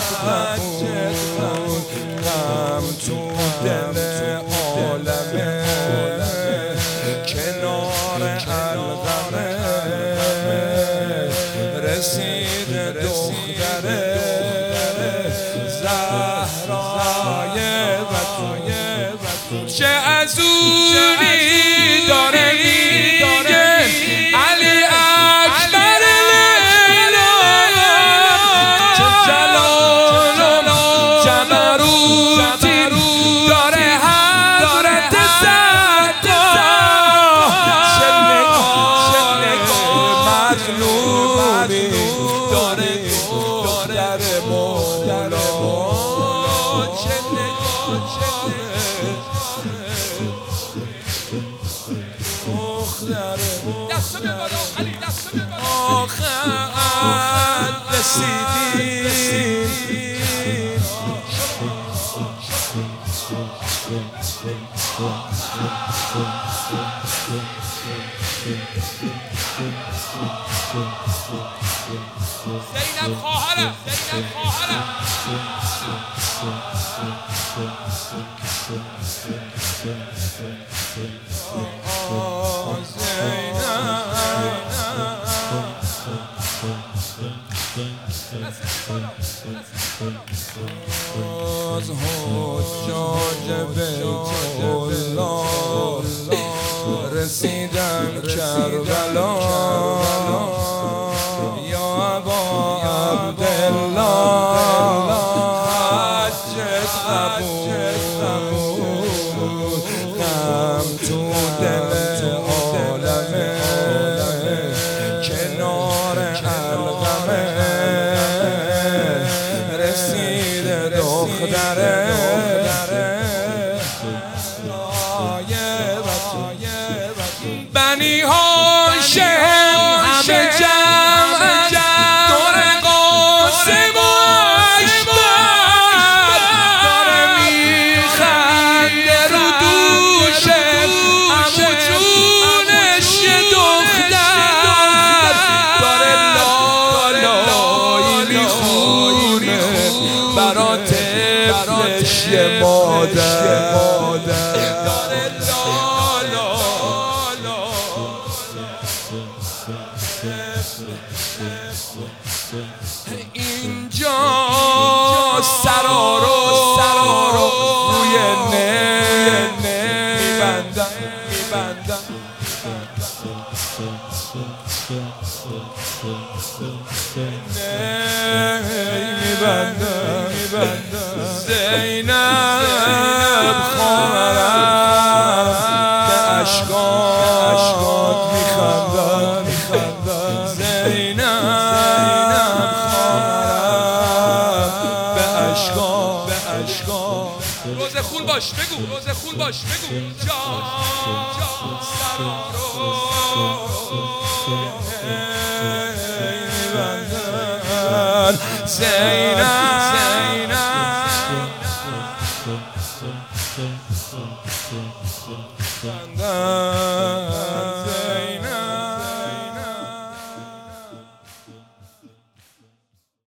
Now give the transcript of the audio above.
بود غم تو دل عالمه کنار الغمه رسید دختر زهرای بتول چه ازوری داره میگه علی اکبر لیلا چه جلال و جبروتی داره حضرت سقا چه نگاه مظلومی داره دختر مولا چه آخر رسیدیم زینب خواهرم از حجاج بیت الله رسیدن کربلا یا ابا عبدالله حجت قبول غم تو دل عالمه کنار الغمه رسید دختره بنی هاشم همه جمع دور قاسم و اشباح داره میخنده رو دوشم عمو جونش یه دختر داره لالایی میخونه برا طفلش یه مادر داره اینجا سرارو روی نه میبندم زینب خواهرم به اشکات میخندم زینب خواهرم به اشکات روزه خون باش بگو جان سرارو زینب